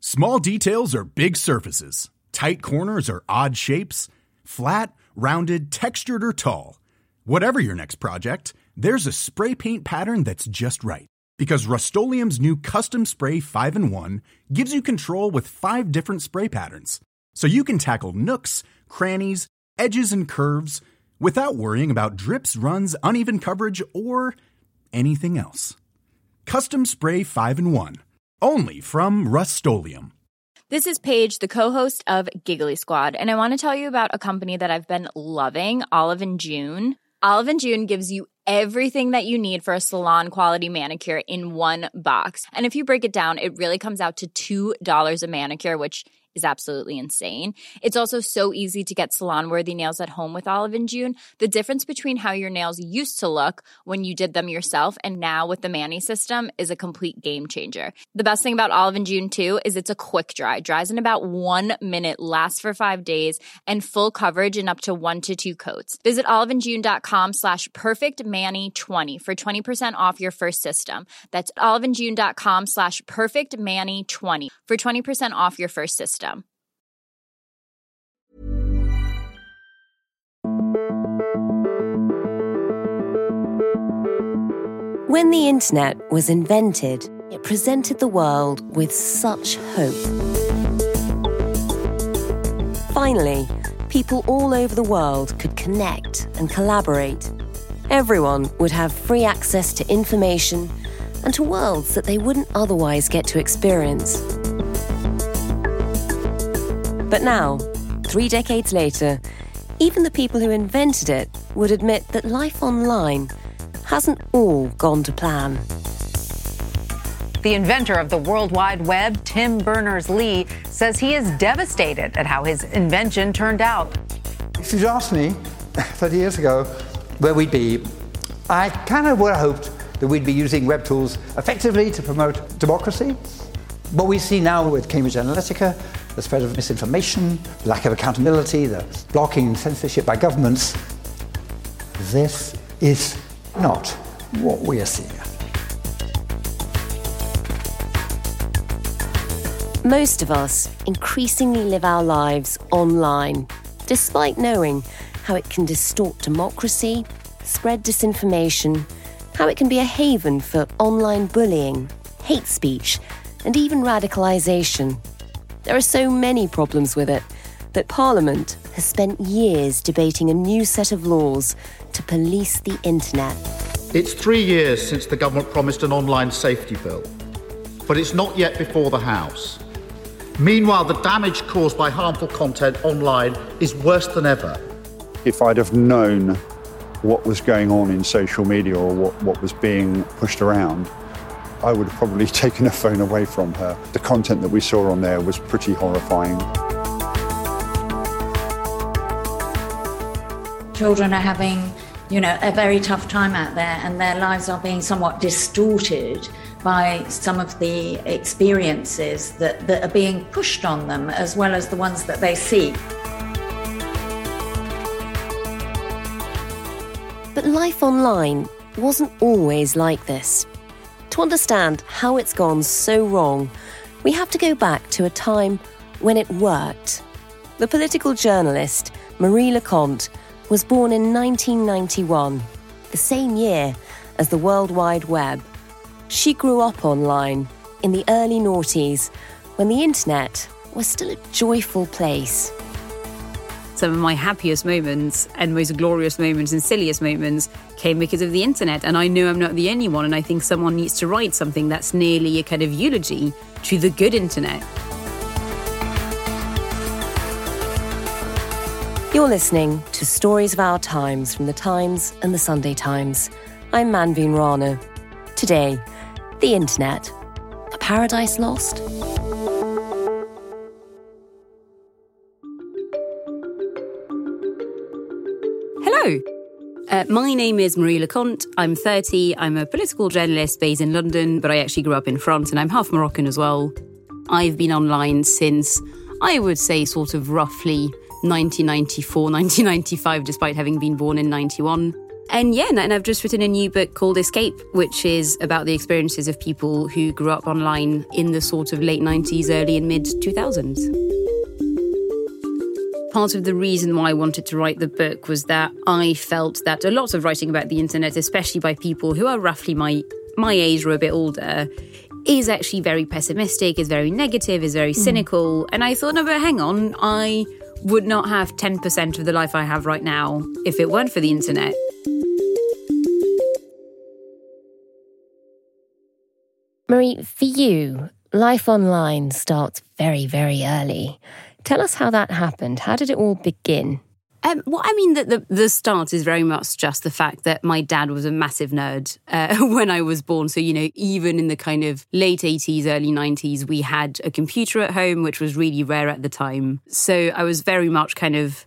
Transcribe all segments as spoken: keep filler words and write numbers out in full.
Small details are big surfaces. Tight corners are odd shapes. Flat, rounded, textured, or tall. Whatever your next project, there's a spray paint pattern that's just right. Because Rust-Oleum's new Custom Spray five in one gives you control with five different spray patterns. So you can tackle nooks, crannies, edges, and curves without worrying about drips, runs, uneven coverage, or anything else. Custom Spray five in one. Only from Rust-Oleum. This is Paige, the co-host of Giggly Squad, and I want to tell you about a company that I've been loving, Olive and June. Olive and June gives you everything that you need for a salon-quality manicure in one box. And if you break it down, it really comes out to two dollars a manicure, which is absolutely insane. It's also so easy to get salon-worthy nails at home with Olive and June. The difference between how your nails used to look when you did them yourself and now with the Mani system is a complete game changer. The best thing about Olive and June, too, is it's a quick dry. Dries in about one minute, lasts for five days, and full coverage in up to one to two coats. Visit oliveandjune.com slash perfectmani20 for twenty percent off your first system. That's oliveandjune.com slash perfectmani20 for twenty percent off your first system. When the internet was invented, it presented the world with such hope. Finally, people all over the world could connect and collaborate. Everyone would have free access to information and to worlds that they wouldn't otherwise get to experience. But now, three decades later, even the people who invented it would admit that life online hasn't all gone to plan. The inventor of the World Wide Web, Tim Berners-Lee, says he is devastated at how his invention turned out. If you'd asked me thirty years ago where we'd be, I kind of would have hoped that we'd be using web tools effectively to promote democracy. What we see now with Cambridge Analytica, the spread of misinformation, the lack of accountability, the blocking censorship by governments, this is not what we are seeing. Most of us increasingly live our lives online, despite knowing how it can distort democracy, spread disinformation, how it can be a haven for online bullying, hate speech, and even radicalisation. There are so many problems with it that Parliament has spent years debating a new set of laws to police the internet. It's three years since the government promised an online safety bill, but it's not yet before the House. Meanwhile, the damage caused by harmful content online is worse than ever. If I'd have known what was going on in social media or what, what was being pushed around, I would have probably taken a phone away from her. The content that we saw on there was pretty horrifying. Children are having, you know, a very tough time out there, and their lives are being somewhat distorted by some of the experiences that, that are being pushed on them, as well as the ones that they see. But life online wasn't always like this. To understand how it's gone so wrong, we have to go back to a time when it worked. The political journalist Marie Leconte was born in nineteen ninety-one, the same year as the World Wide Web. She grew up online in the early noughties, when the internet was still a joyful place. Some of my happiest moments and most glorious moments and silliest moments came because of the internet, and I know I'm not the only one, and I think someone needs to write something that's nearly a kind of eulogy to the good internet. You're listening to Stories of Our Times from The Times and The Sunday Times. I'm Manveen Rana. Today, the internet. A paradise lost? Hello. Uh, my name is Marie Leconte. I'm thirty. I'm a political journalist based in London, but I actually grew up in France and I'm half Moroccan as well. I've been online since, I would say, sort of roughly nineteen ninety-four, nineteen ninety-five, despite having been born in ninety-one. And yeah, and I've just written a new book called Escape, which is about the experiences of people who grew up online in the sort of late nineties, early and mid two thousands. Part of the reason why I wanted to write the book was that I felt that a lot of writing about the internet, especially by people who are roughly my my age or a bit older, is actually very pessimistic, is very negative, is very cynical. Mm. And I thought, no, but hang on, I would not have ten percent of the life I have right now if it weren't for the internet. Marie, for you, life online starts very, very early. Tell us how that happened. How did it all begin? Um, well, I mean, the, the, the start is very much just the fact that my dad was a massive nerd uh, when I was born. So, you know, even in the kind of late eighties, early nineties, we had a computer at home, which was really rare at the time. So I was very much kind of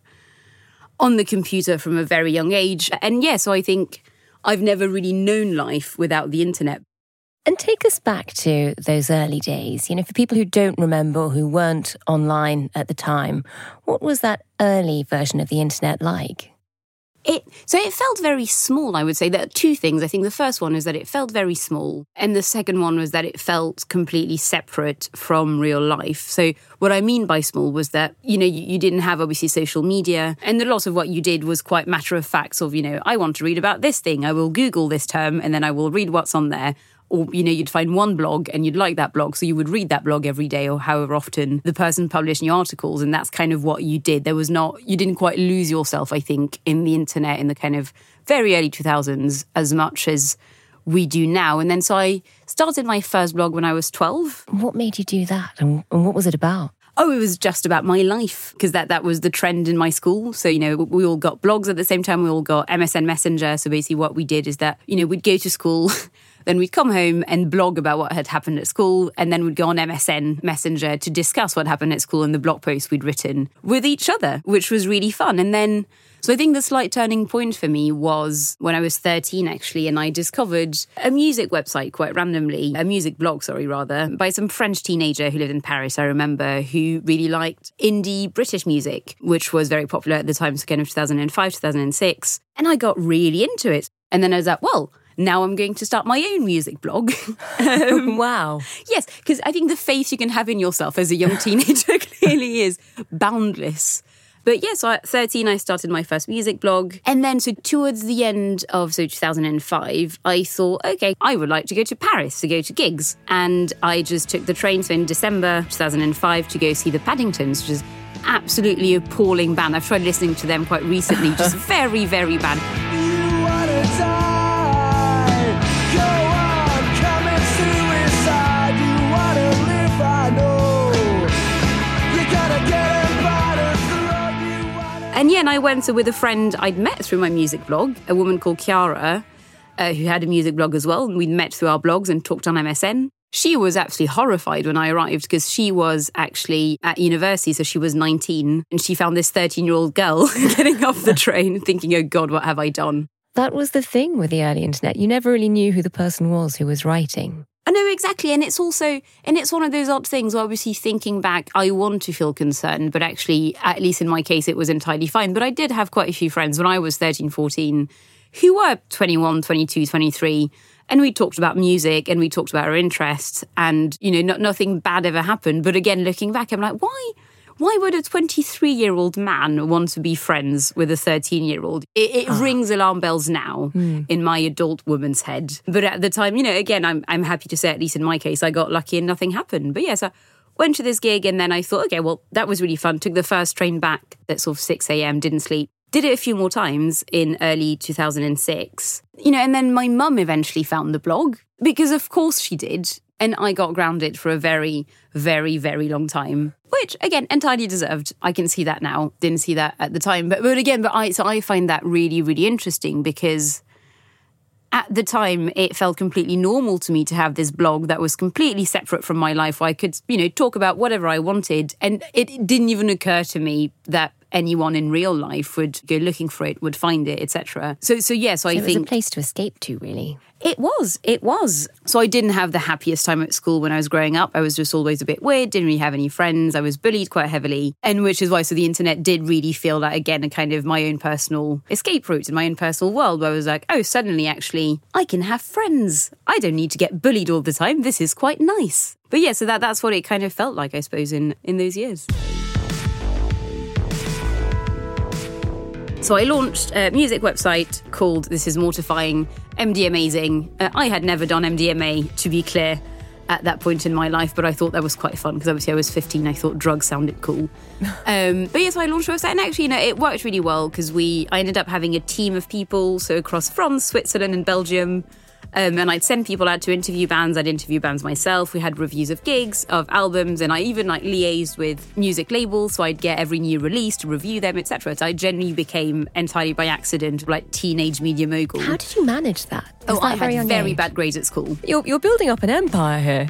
on the computer from a very young age. And yeah, so I think I've never really known life without the internet. And take us back to those early days. You know, for people who don't remember, who weren't online at the time, what was that early version of the internet like? It so it felt very small, I would say. There are two things. I think the first one is that it felt very small. And the second one was that it felt completely separate from real life. So what I mean by small was that, you know, you, you didn't have obviously social media. And a lot of what you did was quite matter of fact. So, you know, I want to read about this thing. I will Google this term and then I will read what's on there. Or, you know, you'd find one blog and you'd like that blog, so you would read that blog every day or however often the person published new articles, and that's kind of what you did. There was not, you didn't quite lose yourself, I think, in the internet in the kind of very early two thousands as much as we do now. And then so I started my first blog when I was twelve. What made you do that and, and what was it about? Oh, it was just about my life, because that, that was the trend in my school. So, you know, we all got blogs at the same time. We all got M S N Messenger. So basically what we did is that, you know, we'd go to school, then we'd come home and blog about what had happened at school, and then we'd go on M S N Messenger to discuss what happened at school and the blog posts we'd written with each other, which was really fun. And then, so I think the slight turning point for me was when I was thirteen, actually, and I discovered a music website quite randomly, a music blog, sorry, rather, by some French teenager who lived in Paris, I remember, who really liked indie British music, which was very popular at the time, so kind of two thousand five, two thousand six. And I got really into it. And then I was like, well, now I'm going to start my own music blog. um, wow. Yes, because I think the faith you can have in yourself as a young teenager clearly is boundless. But yeah, so at thirteen, I started my first music blog. And then so towards the end of so two thousand five, I thought, okay, I would like to go to Paris to go to gigs. And I just took the train, so in December two thousand five, to go see the Paddingtons, which is absolutely appalling band. I've tried listening to them quite recently, just very, very bad. You wanna die? Go on, commit suicide. You wanna live, I know. You gotta get a bottle through you wanna... And yeah, and I went so with a friend I'd met through my music blog, a woman called Chiara, uh, who had a music blog as well. And we'd met through our blogs and talked on M S N. She was actually horrified when I arrived because she was actually at university, so she was nineteen, and she found this thirteen-year-old girl getting off the train thinking, oh God, what have I done? That was the thing with the early internet. You never really knew who the person was who was writing. I know, exactly. And it's also, and it's one of those odd things, obviously thinking back, I want to feel concerned, but actually, at least in my case, it was entirely fine. But I did have quite a few friends when I was thirteen, fourteen, who were twenty-one, twenty-two, twenty-three, and we talked about music and we talked about our interests, and, you know, not, nothing bad ever happened. But again, looking back, I'm like, why? Why would a twenty-three-year-old man want to be friends with a thirteen-year-old? It, it oh. rings alarm bells now mm. in my adult woman's head. But at the time, you know, again, I'm I'm happy to say, at least in my case, I got lucky and nothing happened. But yes, I went to this gig and then I thought, okay, well, that was really fun. Took the first train back at sort of six a.m., didn't sleep. Did it a few more times in early two thousand six. You know, and then my mum eventually found the blog, because of course she did. And I got grounded for a very, very, very long time, which, again, entirely deserved. I can see that now. Didn't see that at the time. But but again, but I so I find that really, really interesting, because at the time, it felt completely normal to me to have this blog that was completely separate from my life, where I could, you know, talk about whatever I wanted. And it didn't even occur to me that anyone in real life would go looking for it, would find it, et cetera. So, so yes, yeah, so so I it think... it was a place to escape to, really. It was, it was. So I didn't have the happiest time at school when I was growing up. I was just always a bit weird, didn't really have any friends. I was bullied quite heavily. And which is why, so the internet did really feel like, again, a kind of my own personal escape route in my own personal world where I was like, oh, suddenly actually I can have friends. I don't need to get bullied all the time. This is quite nice. But yeah, so that that's what it kind of felt like, I suppose, in, in those years. So I launched a music website called This Is Mortifying, M D Amazing. Uh, I had never done M D M A, to be clear, at that point in my life, but I thought that was quite fun because obviously I was fifteen. I thought drugs sounded cool. Um, but yeah, so I launched a website, and actually, you know, it worked really well because we I ended up having a team of people, so across France, Switzerland, and Belgium. Um, and I'd send people out to interview bands. I'd interview bands myself. We had reviews of gigs, of albums, and I even like liaised with music labels. So I'd get every new release to review them, et cetera. So I genuinely became entirely by accident like teenage media mogul. How did you manage that? Was oh, that I very had very age? bad grades at school. You're, you're building up an empire here.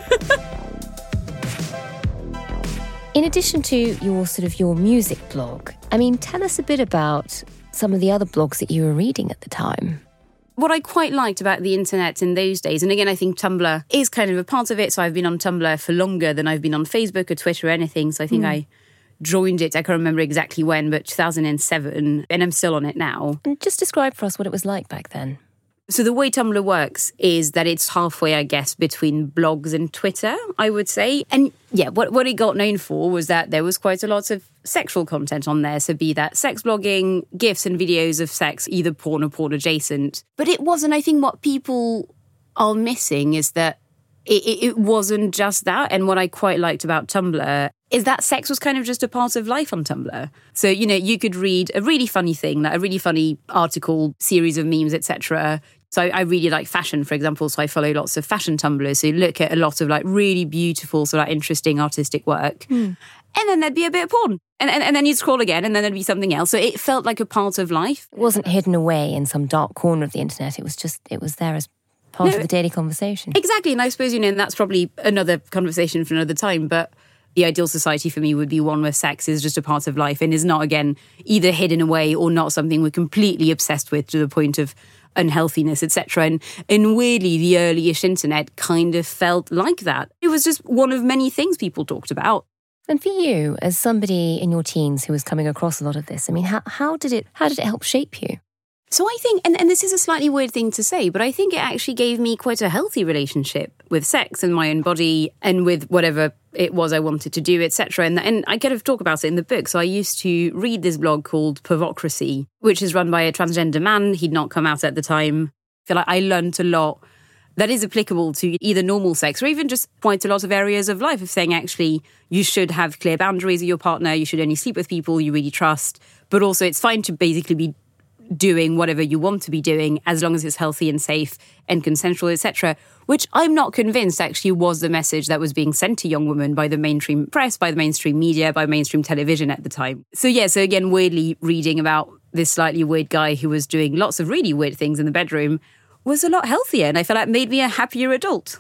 In addition to your sort of your music blog, I mean, tell us a bit about some of the other blogs that you were reading at the time. What I quite liked about the internet in those days, and again, I think Tumblr is kind of a part of it. So I've been on Tumblr for longer than I've been on Facebook or Twitter or anything. So I think mm. I joined it, I can't remember exactly when, but two thousand seven, and I'm still on it now. And just describe for us what it was like back then. So the way Tumblr works is that it's halfway, I guess, between blogs and Twitter, I would say. And yeah, what, what it got known for was that there was quite a lot of sexual content on there. So be that sex blogging, GIFs and videos of sex, either porn or porn adjacent. But it wasn't, I think what people are missing is that it, it, it wasn't just that. And what I quite liked about Tumblr is that sex was kind of just a part of life on Tumblr. So, you know, you could read a really funny thing, like a really funny article, series of memes, et cetera. So I really like fashion, for example. So I follow lots of fashion Tumblrs. So you look at a lot of like really beautiful, sort of interesting artistic work. Mm. And then there'd be a bit of porn. And, and, and then you'd scroll again and then there'd be something else. So it felt like a part of life. It wasn't hidden away in some dark corner of the internet. It was just, it was there as part no, of the daily conversation. Exactly. And I suppose, you know, and that's probably another conversation for another time. But the ideal society for me would be one where sex is just a part of life and is not, again, either hidden away or not something we're completely obsessed with to the point of unhealthiness, et cetera. And, and weirdly, the early-ish internet kind of felt like that. It was just one of many things people talked about. And for you, as somebody in your teens who was coming across a lot of this, I mean, how, how did it how did it help shape you? So I think, and, and this is a slightly weird thing to say, but I think it actually gave me quite a healthy relationship with sex and my own body and with whatever it was I wanted to do, et cetera. And, and I kind of talk about it in the book. So I used to read this blog called Pervocracy, which is run by a transgender man. He'd not come out at the time. I feel like I learned a lot that is applicable to either normal sex or even just quite a lot of areas of life of saying, actually, you should have clear boundaries with your partner. You should only sleep with people you really trust. But also it's fine to basically be doing whatever you want to be doing as long as it's healthy and safe and consensual, et cetera, which I'm not convinced actually was the message that was being sent to young women by the mainstream press, by the mainstream media, by mainstream television at the time. So yeah, so again, weirdly reading about this slightly weird guy who was doing lots of really weird things in the bedroom was a lot healthier, and I feel like made me a happier adult.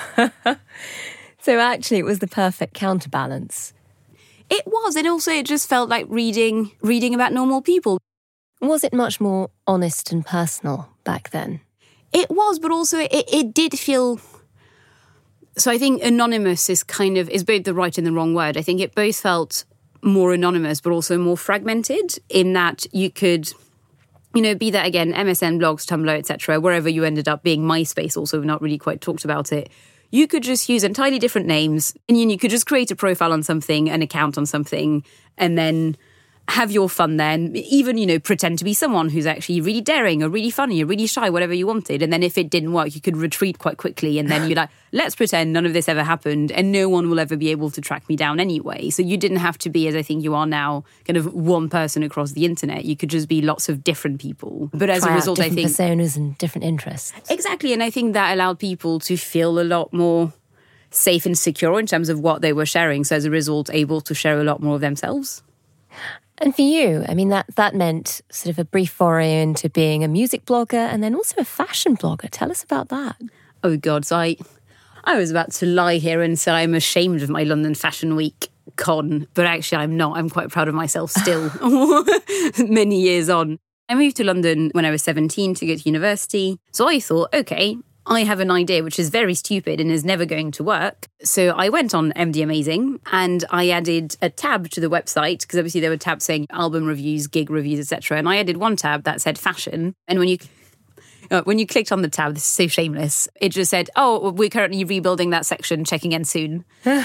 So actually it was the perfect counterbalance. It was, and also it just felt like reading reading about normal people. Was it much more honest and personal back then? It was, but also it, it did feel... So I think anonymous is kind of, is both the right and the wrong word. I think it both felt more anonymous, but also more fragmented in that you could, you know, be that again, M S N, blogs, Tumblr, et cetera, wherever you ended up being, MySpace also, we've not really quite talked about it. You could just use entirely different names and you could just create a profile on something, an account on something, and then have your fun then, even, you know, pretend to be someone who's actually really daring or really funny or really shy, whatever you wanted. And then if it didn't work, you could retreat quite quickly. And then you're like, let's pretend none of this ever happened and no one will ever be able to track me down anyway. So you didn't have to be, as I think you are now, kind of one person across the internet. You could just be lots of different people. But as Try a result, out I think... personas and different interests. Exactly. And I think that allowed people to feel a lot more safe and secure in terms of what they were sharing. So as a result, able to share a lot more of themselves. And for you, I mean, that, that meant sort of a brief foray into being a music blogger and then also a fashion blogger. Tell us about that. Oh, God. So I, I was about to lie here and say I'm ashamed of my London Fashion Week con, but actually I'm not. I'm quite proud of myself still, many years on. I moved to London when I was seventeen to go to university. So I thought, okay, I have an idea which is very stupid and is never going to work. So I went on M D Amazing and I added a tab to the website, because obviously there were tabs saying album reviews, gig reviews, et cetera. And I added one tab that said fashion. And when you uh, when you clicked on the tab, this is so shameless, it just said, oh, we're currently rebuilding that section, checking in soon.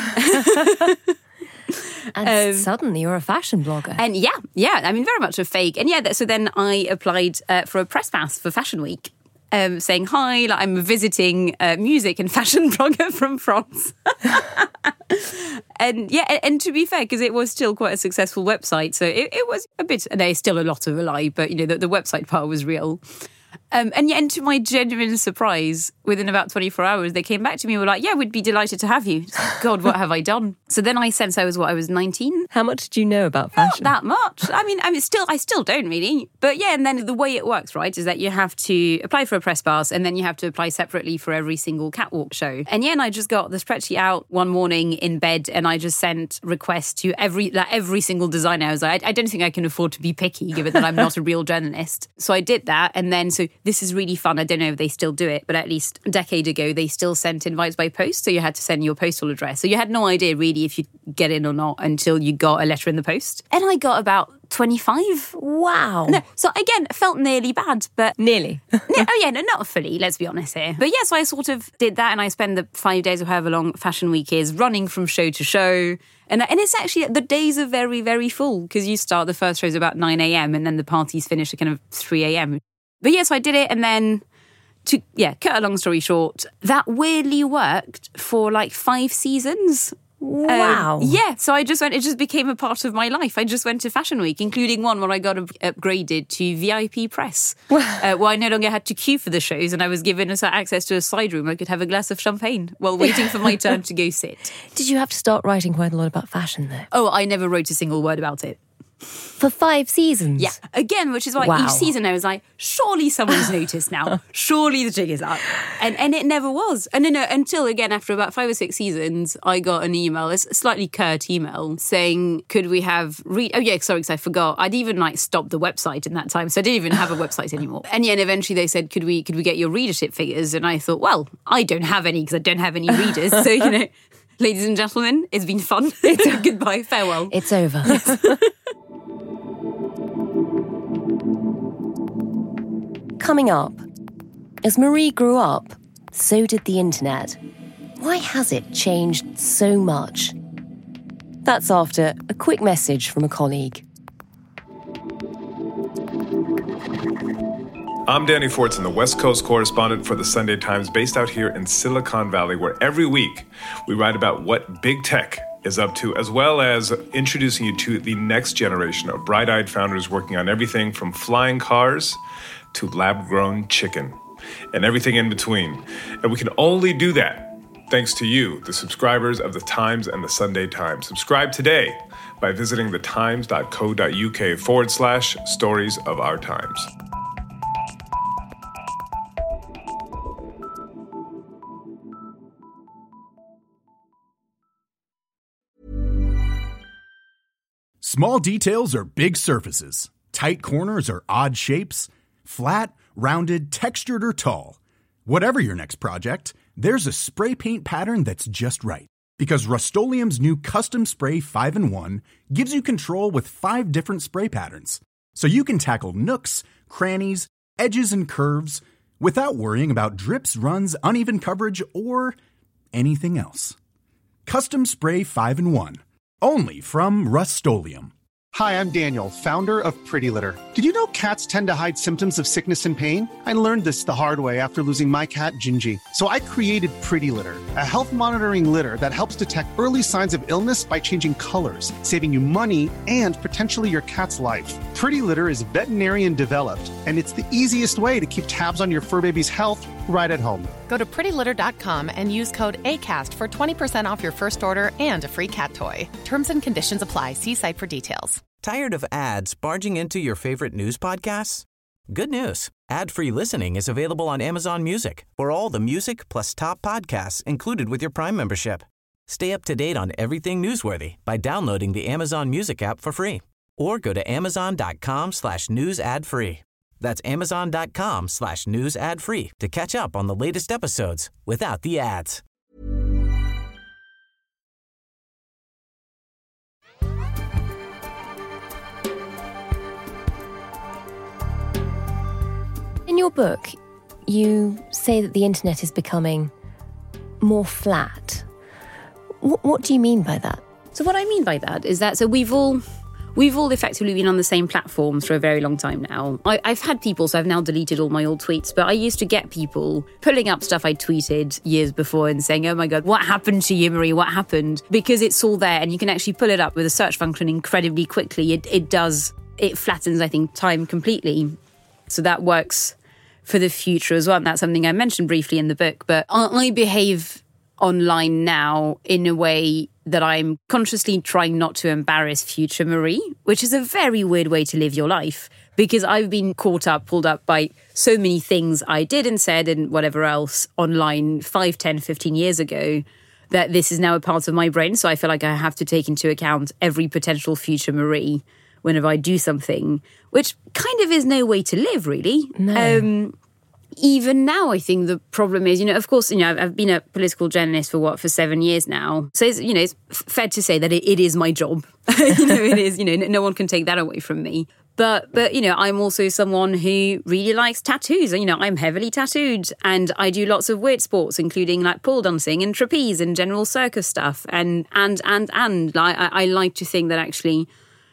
And um, suddenly you're a fashion blogger. And yeah, yeah, I mean, very much a fake. And yeah, so then I applied uh, for a press pass for Fashion Week. Um, saying, hi, like, I'm a visiting uh, music and fashion blogger from France. And yeah, and, and to be fair, because it was still quite a successful website, so it, it was a bit, and there's still a lot of a lie, but, you know, the, the website part was real. Um, and yeah, and to my genuine surprise, within about twenty-four hours, they came back to me and were like, yeah, we'd be delighted to have you. Like, God, what have I done? So then I sensed I was, what, I was nineteen? How much did you know about fashion? Not that much. I mean, I mean, still, I still don't really. But yeah, and then the way it works, right, is that you have to apply for a press pass and then you have to apply separately for every single catwalk show. And yeah, and I just got the spreadsheet out one morning in bed and I just sent requests to every like, every single designer. I was like, I, I don't think I can afford to be picky, given that I'm not a real journalist. So I did that. And then, so this is really fun. I don't know if they still do it, but at least a decade ago, they still sent invites by post. So you had to send your postal address. So you had no idea really if you'd get in or not until you got a letter in the post. And I got about twenty-five. Wow. No, so again, felt nearly bad, but... Nearly. no, oh yeah, no, not fully, let's be honest here. But yeah, so I sort of did that and I spent the five days or however long Fashion Week is running from show to show. And, and it's actually, the days are very, very full because you start, the first show's about nine a.m. and then the parties finish at kind of three a.m. But yeah, so I did it and then... To, yeah, cut a long story short, that weirdly worked for like five seasons. Wow. Um, yeah, so I just went, it just became a part of my life. I just went to Fashion Week, including one where I got up- upgraded to V I P press, uh, where I no longer had to queue for the shows and I was given a, access to a side room. I could have a glass of champagne while waiting for my turn to go sit. Did you have to start writing quite a lot about fashion though? Oh, I never wrote a single word about it. For five seasons? Yeah. Again, which is why wow. each season I was like, surely someone's noticed now. Surely the jig is up. And and it never was. And no, until, again, after about five or six seasons, I got an email, a slightly curt email, saying, could we have... Re- oh, yeah, sorry, because I forgot. I'd even, like, stopped the website in that time, so I didn't even have a website anymore. And yeah, and eventually they said, could we could we get your readership figures? And I thought, well, I don't have any because I don't have any readers. So, you know, ladies and gentlemen, it's been fun. Goodbye, farewell. It's over. Coming up, as Marie grew up, so did the internet. Why has it changed so much? That's after a quick message from a colleague. I'm Danny Fortson, the West Coast correspondent for the Sunday Times, based out here in Silicon Valley, where every week we write about what big tech is up to, as well as introducing you to the next generation of bright-eyed founders working on everything from flying cars to lab-grown chicken and everything in between. And we can only do that thanks to you, the subscribers of the Times and the Sunday Times. Subscribe today by visiting thetimes.co.uk forward slash stories of our times. Small details are big surfaces. Tight corners are odd shapes. Flat, rounded, textured, or tall. Whatever your next project, there's a spray paint pattern that's just right. Because Rust-Oleum's new Custom Spray five in one gives you control with five different spray patterns. So you can tackle nooks, crannies, edges, and curves without worrying about drips, runs, uneven coverage, or anything else. Custom Spray five in one. Only from Rust-Oleum. Hi, I'm Daniel, founder of Pretty Litter. Did you know cats tend to hide symptoms of sickness and pain? I learned this the hard way after losing my cat, Gingy. So I created Pretty Litter, a health monitoring litter that helps detect early signs of illness by changing colors, saving you money and potentially your cat's life. Pretty Litter is veterinarian developed, and it's the easiest way to keep tabs on your fur baby's health right at home. Go to pretty litter dot com and use code ACAST for twenty percent off your first order and a free cat toy. Terms and conditions apply. See site for details. Tired of ads barging into your favorite news podcasts? Good news. Ad-free listening is available on Amazon Music for all the music plus top podcasts included with your Prime membership. Stay up to date on everything newsworthy by downloading the Amazon Music app for free or go to amazon.com slash news ad free. That's amazon.com slash news ad free to catch up on the latest episodes without the ads. In your book, you say that the internet is becoming more flat. W- what do you mean by that? So what I mean by that is that so we've all we've all effectively been on the same platforms for a very long time now. I, I've had people, so I've now deleted all my old tweets, but I used to get people pulling up stuff I tweeted years before and saying, oh my God, what happened to you, Marie? What happened? Because it's all there and you can actually pull it up with a search function incredibly quickly. It, it does, it flattens, I think, time completely. So that works for the future as well. And that's something I mentioned briefly in the book. But I behave online now in a way that I'm consciously trying not to embarrass future Marie, which is a very weird way to live your life because I've been caught up, pulled up by so many things I did and said and whatever else online five, ten, fifteen years ago that this is now a part of my brain. So I feel like I have to take into account every potential future Marie whenever I do something, which kind of is no way to live, really. No. Um, even now, I think the problem is, you know, of course, you know, I've, I've been a political journalist for what, for seven years now. So, it's, you know, it's fair to say that it, it is my job. you know, it is, you know, no one can take that away from me. But, but you know, I'm also someone who really likes tattoos. You know, I'm heavily tattooed and I do lots of weird sports, including like pole dancing and trapeze and general circus stuff. And, and, and, and I, I like to think that actually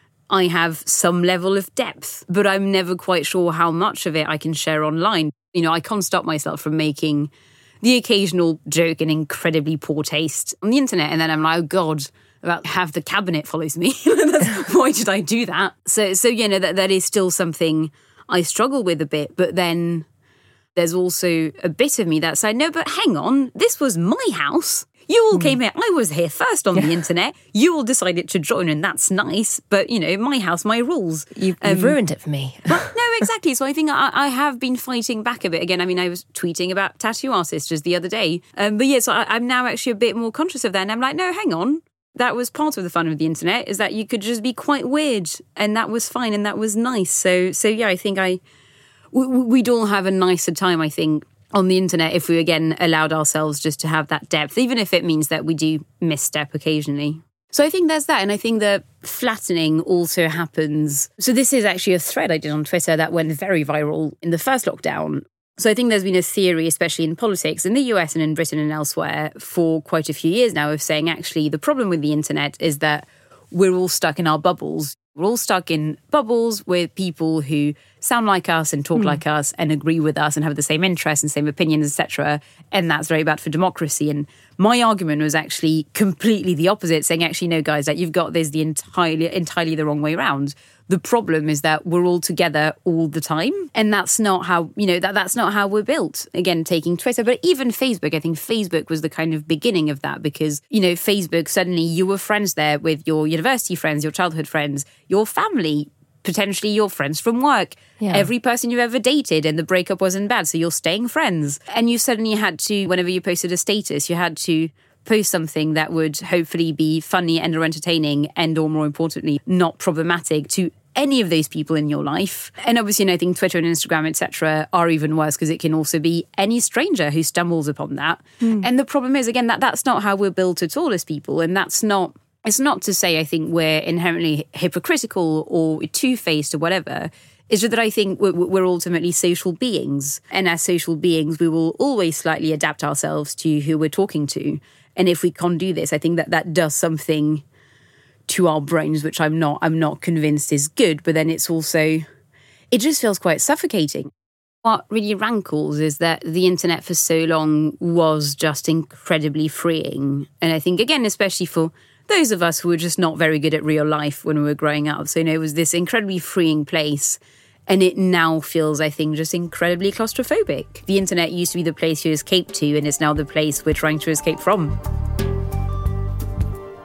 I have some level of depth, but I'm never quite sure how much of it I can share online. You know, I can't stop myself from making the occasional joke in incredibly poor taste on the internet. And then I'm like, oh God, about half the cabinet follows me. Why did I do that? So, so you know, that, that is still something I struggle with a bit. But then there's also a bit of me that said, no, but hang on, this was my house. You all came here. I was here first on yeah. the internet. You all decided to join, and that's nice. But, you know, my house, my rules. You've, um, you've ruined it for me. But no, exactly. So I think I, I have been fighting back a bit. Again, I mean, I was tweeting about tattoo artists just the other day. Um, but yeah, so I, I'm now actually a bit more conscious of that. And I'm like, no, hang on. That was part of the fun of the internet, is that you could just be quite weird. And that was fine. And that was nice. So, so yeah, I think I we, we'd all have a nicer time, I think, on the internet if we, again, allowed ourselves just to have that depth, even if it means that we do misstep occasionally. So I think there's that. And I think the flattening also happens. So this is actually a thread I did on Twitter that went very viral in the first lockdown. So I think there's been a theory, especially in politics, in the U S and in Britain and elsewhere, for quite a few years now, of saying actually the problem with the internet is that we're all stuck in our bubbles. We're all stuck in bubbles with people who sound like us and talk mm. like us and agree with us and have the same interests and same opinions, et cetera. And that's very bad for democracy. And my argument was actually completely the opposite, saying, actually, no, guys, that you've got this the entirely, entirely the wrong way around. The problem is that we're all together all the time. And that's not how, you know, that that's not how we're built. Again, taking Twitter, but even Facebook, I think Facebook was the kind of beginning of that because, you know, Facebook, suddenly you were friends there with your university friends, your childhood friends, your family, potentially your friends from work, yeah. every person you've ever dated, and the breakup wasn't bad, so you're staying friends. And you suddenly had to, whenever you posted a status, you had to post something that would hopefully be funny and or entertaining and, or more importantly, not problematic to any of those people in your life. And obviously, you know, I think Twitter and Instagram, et cetera, are even worse because it can also be any stranger who stumbles upon that. Mm. And the problem is, again, that that's not how we're built at all as people. And that's not, it's not to say I think we're inherently hypocritical or two-faced or whatever. It's just that I think we're, we're ultimately social beings. And as social beings, we will always slightly adapt ourselves to who we're talking to. And if we can't do this, I think that that does something to our brains, which I'm not, I'm not convinced is good. But then it's also, it just feels quite suffocating. What really rankles is that the internet for so long was just incredibly freeing. And I think, again, especially for those of us who were just not very good at real life when we were growing up. So, you know, it was this incredibly freeing place. And it now feels, I think, just incredibly claustrophobic. The internet used to be the place you escaped to, and it's now the place we're trying to escape from.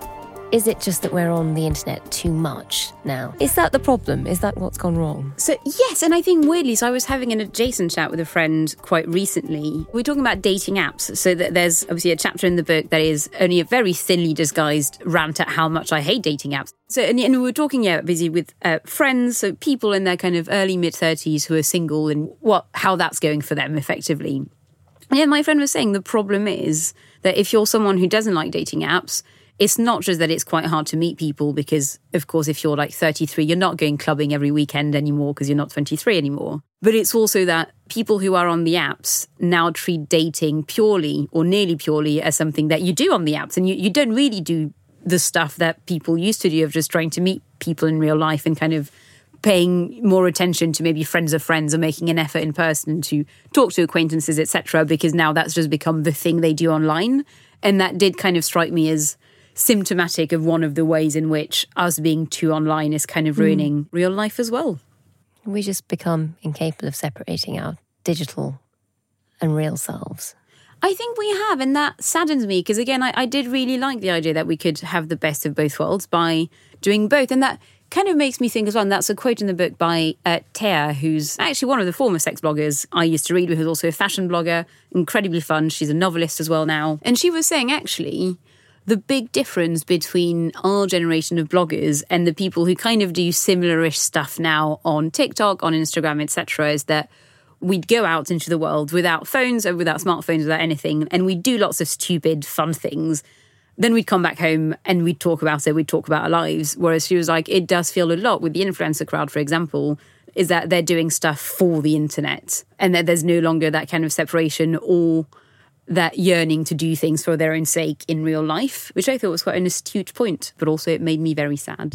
Is it just that we're on the internet too much now? Is that the problem? Is that what's gone wrong? So, yes, and I think weirdly, so I was having an adjacent chat with a friend quite recently. We're talking about dating apps. So that there's obviously a chapter in the book that is only a very thinly disguised rant at how much I hate dating apps. So, and, and we were talking, yeah, busy with uh, friends, so people in their kind of early mid-thirties who are single and what how that's going for them effectively. And yeah, my friend was saying the problem is that if you're someone who doesn't like dating apps, it's not just that it's quite hard to meet people because, of course, if you're like thirty-three, you're not going clubbing every weekend anymore because you're not twenty-three anymore. But it's also that people who are on the apps now treat dating purely or nearly purely as something that you do on the apps. And you, you don't really do the stuff that people used to do of just trying to meet people in real life and kind of paying more attention to maybe friends of friends or making an effort in person to talk to acquaintances, et cetera, because now that's just become the thing they do online. And that did kind of strike me as symptomatic of one of the ways in which us being too online is kind of ruining mm. real life as well. We just become incapable of separating our digital and real selves. I think we have, and that saddens me because, again, I, I did really like the idea that we could have the best of both worlds by doing both. And that kind of makes me think as well, and that's a quote in the book by uh, Thea, who's actually one of the former sex bloggers I used to read with, who's also a fashion blogger, incredibly fun. She's a novelist as well now. And she was saying, actually, the big difference between our generation of bloggers and the people who kind of do similar-ish stuff now on TikTok, on Instagram, et cetera, is that we'd go out into the world without phones or without smartphones, without anything, and we'd do lots of stupid, fun things. Then we'd come back home and we'd talk about it, we'd talk about our lives. Whereas she was like, it does feel a lot with the influencer crowd, for example, is that they're doing stuff for the internet and that there's no longer that kind of separation or that yearning to do things for their own sake in real life, which I thought was quite an astute point, but also it made me very sad.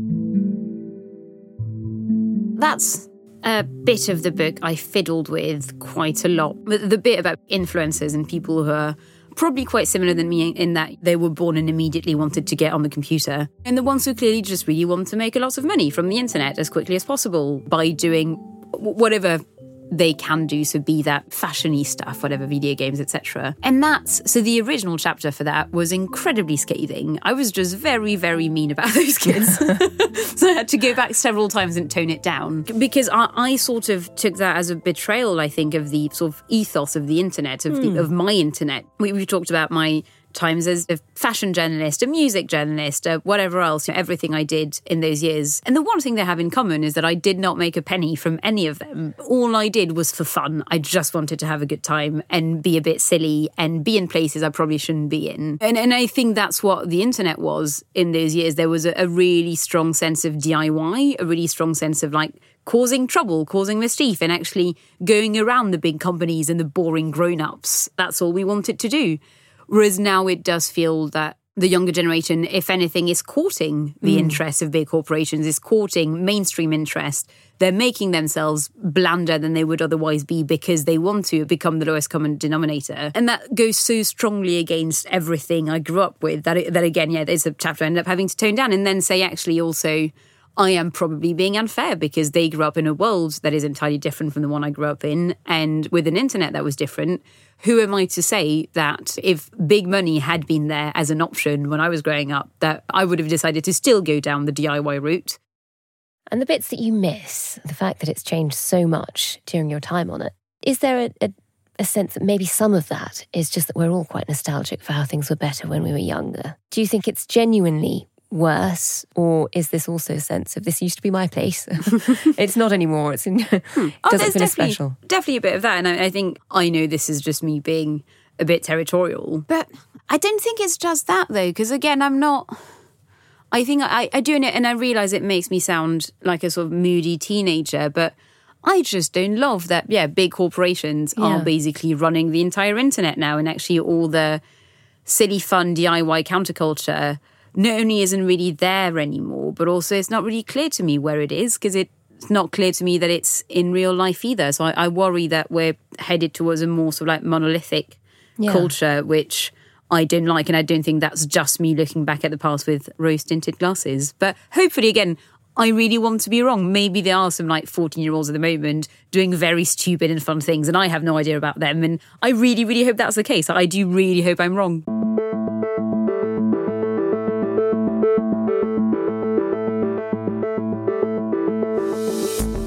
That's a bit of the book I fiddled with quite a lot. The, the bit about influencers and people who are probably quite similar than me in that they were born and immediately wanted to get on the computer. And the ones who clearly just really want to make a lot of money from the internet as quickly as possible by doing whatever they can do, so be that fashion-y stuff, whatever, video games, et cetera. And that's, so the original chapter for that was incredibly scathing. I was just very, very mean about those kids. So I had to go back several times and tone it down. Because I, I sort of took that as a betrayal, I think, of the sort of ethos of the internet, of, the, Hmm. of my internet. We, we talked about my times as a fashion journalist, a music journalist, uh, whatever else, you know, everything I did in those years. And the one thing they have in common is that I did not make a penny from any of them. All I did was for fun. I just wanted to have a good time and be a bit silly and be in places I probably shouldn't be in. And, and I think that's what the internet was in those years. There was a, a really strong sense of D I Y, a really strong sense of like causing trouble, causing mischief, and actually going around the big companies and the boring grown-ups. That's all we wanted to do. Whereas now it does feel that the younger generation, if anything, is courting the Mm. interests of big corporations, is courting mainstream interest. They're making themselves blander than they would otherwise be because they want to become the lowest common denominator. And that goes so strongly against everything I grew up with that, it, that again, yeah, there's a chapter I ended up having to tone down and then say, actually, also, I am probably being unfair because they grew up in a world that is entirely different from the one I grew up in and with an internet that was different. Who am I to say that if big money had been there as an option when I was growing up, that I would have decided to still go down the D I Y route? And the bits that you miss, the fact that it's changed so much during your time on it, is there a, a, a sense that maybe some of that is just that we're all quite nostalgic for how things were better when we were younger? Do you think it's genuinely worse, or is this also a sense of this used to be my place? It's not anymore. It's in, it Oh, doesn't there's feel as definitely, special. definitely a bit of that. And I, I think I know this is just me being a bit territorial. But I don't think it's just that, though, because, again, I'm not... I think I, I do it, and I realise it makes me sound like a sort of moody teenager, but I just don't love that, yeah, big corporations Yeah. are basically running the entire internet now, and actually all the silly, fun D I Y counterculture not only isn't really there anymore, but also it's not really clear to me where it is, because it's not clear to me that it's in real life either. So I, I worry that we're headed towards a more sort of like monolithic Yeah. culture, which I don't like, and I don't think that's just me looking back at the past with rose-tinted glasses. But hopefully, again, I really want to be wrong. Maybe there are some like fourteen-year-olds at the moment doing very stupid and fun things, and I have no idea about them. And I really, really hope that's the case. I do really hope I'm wrong.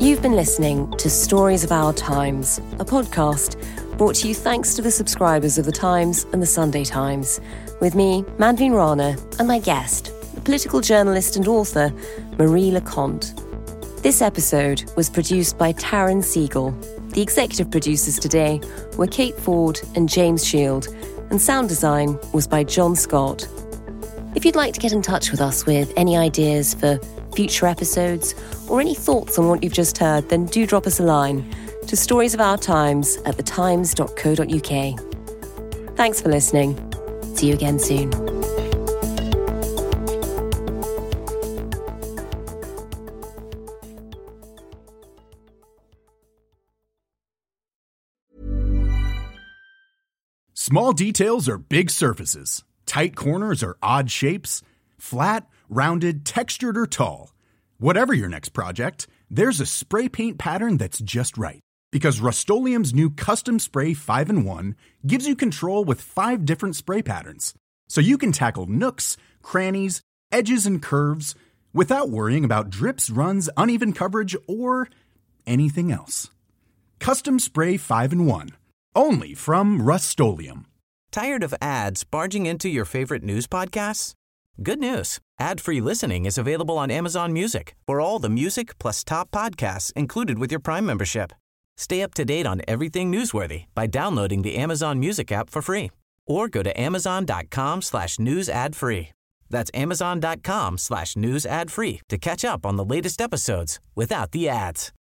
You've been listening to Stories of Our Times, a podcast brought to you thanks to the subscribers of The Times and The Sunday Times, with me, Manveen Rana, and my guest, the political journalist and author, Marie Le Conte. This episode was produced by Taryn Siegel. The executive producers today were Kate Ford and James Shield, and sound design was by John Scott. If you'd like to get in touch with us with any ideas for future episodes or any thoughts on what you've just heard, then do drop us a line to Stories of Our Times at the times dot co dot uk. Thanks for listening. See you again soon. Small details are big surfaces. Tight corners are odd shapes. Flat, rounded, textured, or tall. Whatever your next project, there's a spray paint pattern that's just right. Because Rust-Oleum's new Custom Spray five in one gives you control with five different spray patterns. So you can tackle nooks, crannies, edges, and curves without worrying about drips, runs, uneven coverage, or anything else. Custom Spray five in one. Only from Rust-Oleum. Tired of ads barging into your favorite news podcasts? Good news. Ad-free listening is available on Amazon Music for all the music plus top podcasts included with your Prime membership. Stay up to date on everything newsworthy by downloading the Amazon Music app for free or go to amazon.com slash news ad free. That's amazon.com slash news ad free to catch up on the latest episodes without the ads.